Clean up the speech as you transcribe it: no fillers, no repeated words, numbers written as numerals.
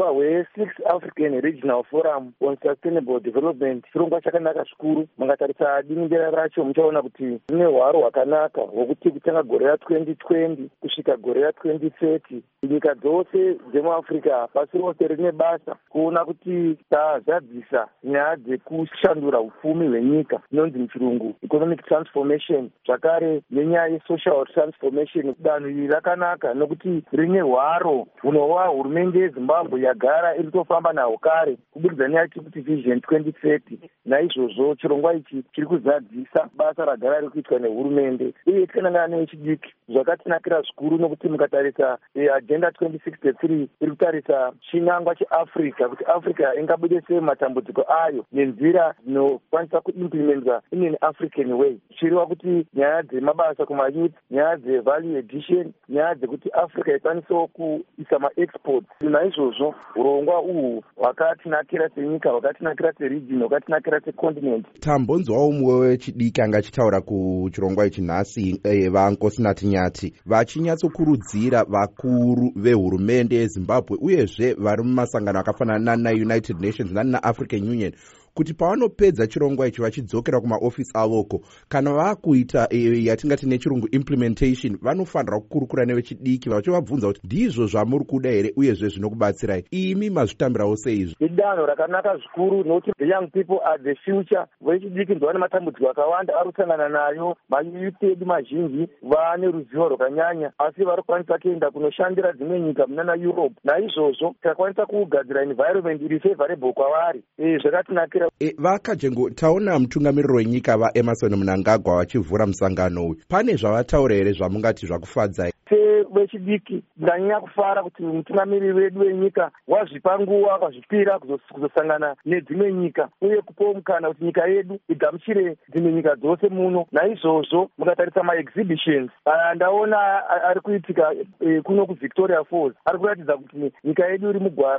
urongwa hwe6 African Regional Forum on Sustainable Development chirongwa chakanaka zvikuru. Mungatarisa dingindera racho muchaona kuti rine hwaro hwakanaka hwokuti kutanga gore ra2020 kusvika gore ra2030 nyika dzose dzemuAfrica pasi rose rine basa kuona kuti tazadzisa nyaya dzekushandura upfumi hwenyika inonzi muchirungu economic transformation, zvakare nenyaya yesocial transformation. Danho iri rakanaka nokuti rine hwaro hunova hurumende yeZimbabwe yagara iri kutofamba nahwo kare kubudikidza nyaya yekuti Vision 2030. Naizvozvo chirongwa ichi chiri kuzadzisa basa ragara riri kuitwa nehurumende uye tikanangana nechidiki zvakatinakira zvikuru nokuti mukatarisa agenda 2063 iri kutarisa chinangwa cheAfrica kuti Africa ingabude sei matambudziko ayo nenzira dzinokwanisa kuimplementwa in an African way, zvichireva kuti nyaya dzemabasa kumayouth, nyaya dzevalue addition, nyaya dzekuti Africa ikwanisewo kuisa maexports. Naizvozvo urongwa uhwu hwakatinakira senyika, hwakatinakira seregion, hwakatinakira secontinent. Tambonzwawo umwe wechidiki anga achitaura kuchirongwa ichi nhasi vaNkosinathi Nyati vachinyatsokurudzira vakuru vehurumende yeZimbabwe uyezve vari mumasangano akafanana naUnited Nations naAfrican Union kuti pavanopedza chirongwa ichi vachidzokera kumaofisi avoko kana vakuita yatingati nechirungu implementation vanofanira kukurukura nevechidiki vachivabvunza kuti ndizvo zvamuri kuda here uyezve zvinokubatsirai. Imi mazvitambirawo seizvo? Idanho rakanaka zvikuru nokuti the young people are the future. Vechidiki ndovane matambudziko akawanda ari kusangana nayo. Mayuth edu mazhinji vane ruzivo rwakanyanya asi vari kukwanisa kuenda kunoshandira dzimwe nyika munana Europe. Naizvozvo takwanisa kugadzira environment iri favorable kwavari. Zvakatinakira. Vakajengo taona mutungamiriri wenyika vaEmerson Mnangagwa vachivhura musangano uyu. Pane zvavataura here zvamungati zvakufadzai? Vechidiki ndanyanya kufara kuti mutungamiriri wedu wenyika wazvipa nguva akazvipira kuzosangana nedzimwe nyika uye kupawo mukana kuti nyika yedu igamuchire dzimwe nyika dzose muno. Naizvozvo mukatarisa maexhibitions ndaona ari kuitika kuno kuVictoria Falls ari kuratidza kuti nyika yedu iri mugwara.